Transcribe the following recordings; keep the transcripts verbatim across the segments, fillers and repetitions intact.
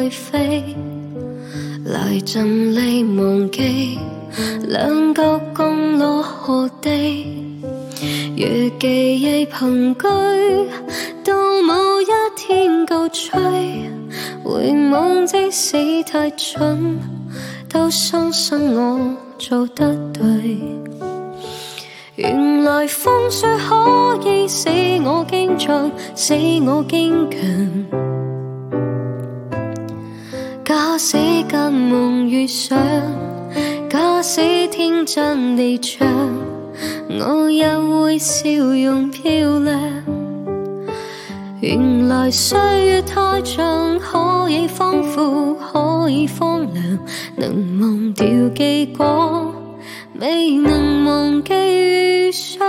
去飛，來盡力忘記兩個共落河地，如記憶憑據，到某一天告吹，回望即使太蠢，都相信我做得對。原來風雪可以使我堅強，使我堅強。假使間夢遇上，假使天真地唱，我也會笑容漂亮。原來歲月太長，可以豐富，可以荒涼，能忘掉記過，未能忘記遇上。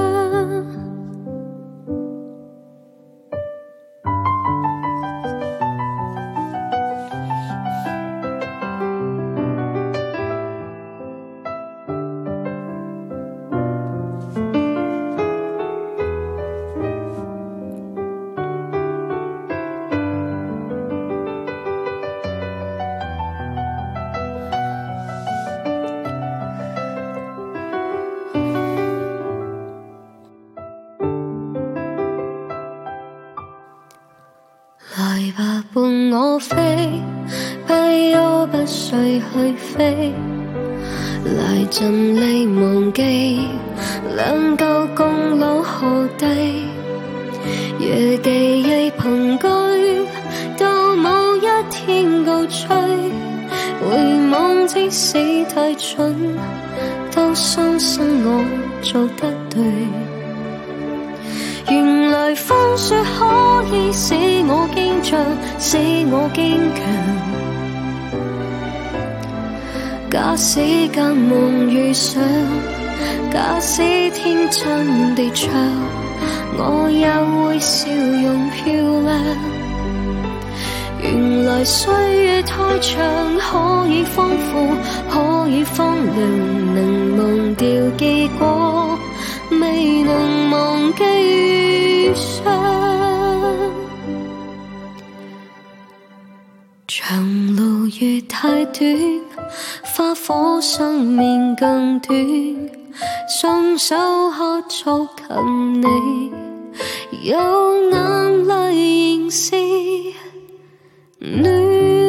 來吧，伴我飛，不憂不需去飛，來盡力忘記兩舊共老河地，如記憶憑據，到某一天告吹，回望即使太蠢，都相信我做得對。原來風雪可以使我堅強，使我堅強。假使間夢遇上，假使天真地唱，我也會笑容漂亮。原來歲月太長，可以豐富，可以荒涼，能忘掉記過，未能忘記遇上。長路越太短，花火生命更短，雙手可觸及你，有眼淚仍是暖。